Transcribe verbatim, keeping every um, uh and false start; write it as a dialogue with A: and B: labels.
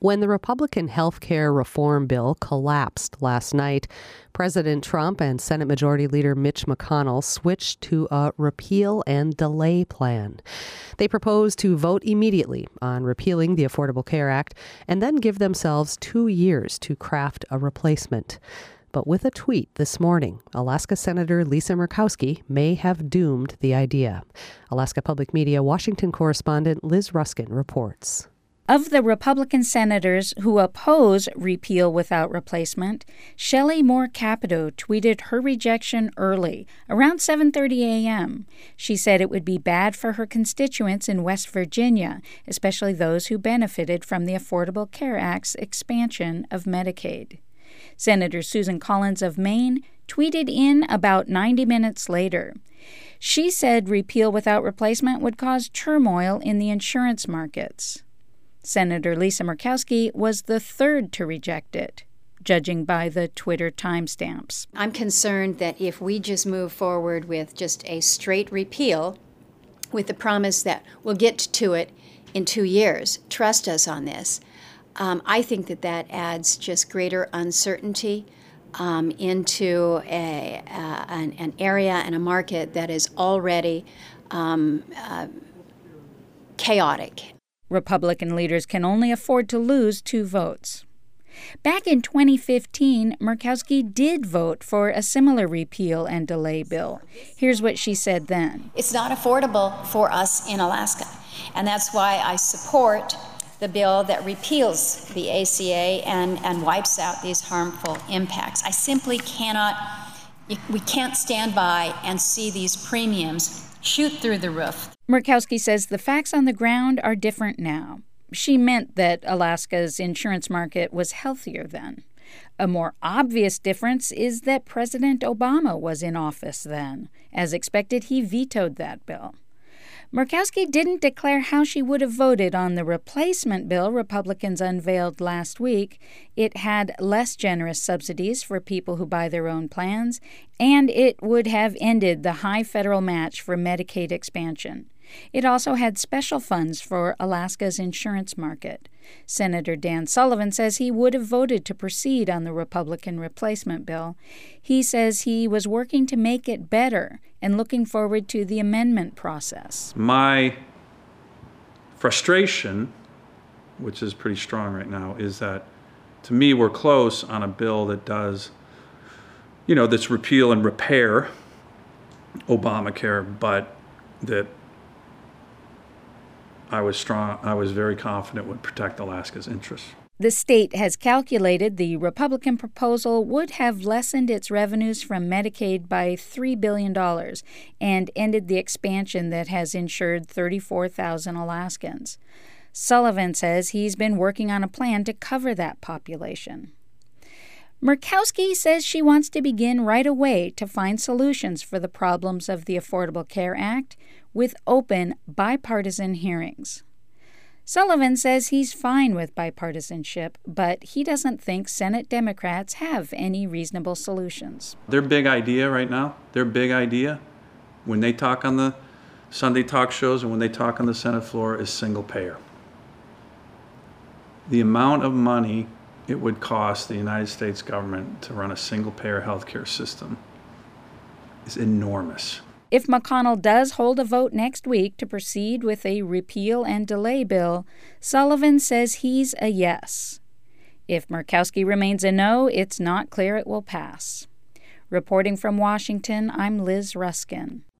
A: When the Republican health care reform bill collapsed last night, President Trump and Senate Majority Leader Mitch McConnell switched to a repeal and delay plan. They proposed to vote immediately on repealing the Affordable Care Act and then give themselves two years to craft a replacement. But with a tweet this morning, Alaska Senator Lisa Murkowski may have doomed the idea. Alaska Public Media Washington correspondent Liz Ruskin reports.
B: Of the Republican senators who oppose repeal without replacement, Shelley Moore Capito tweeted her rejection early, around seven thirty a.m. She said it would be bad for her constituents in West Virginia, especially those who benefited from the Affordable Care Act's expansion of Medicaid. Senator Susan Collins of Maine tweeted in about ninety minutes later. She said repeal without replacement would cause turmoil in the insurance markets. Senator Lisa Murkowski was the third to reject it, judging by the Twitter timestamps.
C: I'm concerned that if we just move forward with just a straight repeal, with the promise that we'll get to it in two years, trust us on this, um, I think that that adds just greater uncertainty um, into a, uh, an, an area and a market that is already um, uh, chaotic.
B: Republican leaders can only afford to lose two votes. Back in twenty fifteen, Murkowski did vote for a similar repeal and delay bill. Here's what she said then.
C: It's not affordable for us in Alaska, and that's why I support the bill that repeals the A C A and, and wipes out these harmful impacts. I simply cannot, we can't stand by and see these premiums shoot through the roof.
B: Murkowski says the facts on the ground are different now. She meant that Alaska's insurance market was healthier then. A more obvious difference is that President Obama was in office then. As expected, he vetoed that bill. Murkowski didn't declare how she would have voted on the replacement bill Republicans unveiled last week. It had less generous subsidies for people who buy their own plans, and it would have ended the high federal match for Medicaid expansion. It also had special funds for Alaska's insurance market. Senator Dan Sullivan says he would have voted to proceed on the Republican replacement bill. He says he was working to make it better and looking forward to the amendment process.
D: My frustration, which is pretty strong right now, is that to me we're close on a bill that does, you know, that's repeal and repair Obamacare, but that I was strong, I was very confident would protect Alaska's interests.
B: The state has calculated the Republican proposal would have lessened its revenues from Medicaid by three billion dollars and ended the expansion that has insured thirty-four thousand Alaskans. Sullivan says he's been working on a plan to cover that population. Murkowski says she wants to begin right away to find solutions for the problems of the Affordable Care Act with open, bipartisan hearings. Sullivan says he's fine with bipartisanship, but he doesn't think Senate Democrats have any reasonable solutions.
D: Their big idea right now, their big idea, when they talk on the Sunday talk shows and when they talk on the Senate floor, is single payer. The amount of money it would cost the United States government to run a single-payer healthcare system is enormous.
B: If McConnell does hold a vote next week to proceed with a repeal and delay bill, Sullivan says he's a yes. If Murkowski remains a no, it's not clear it will pass. Reporting from Washington, I'm Liz Ruskin.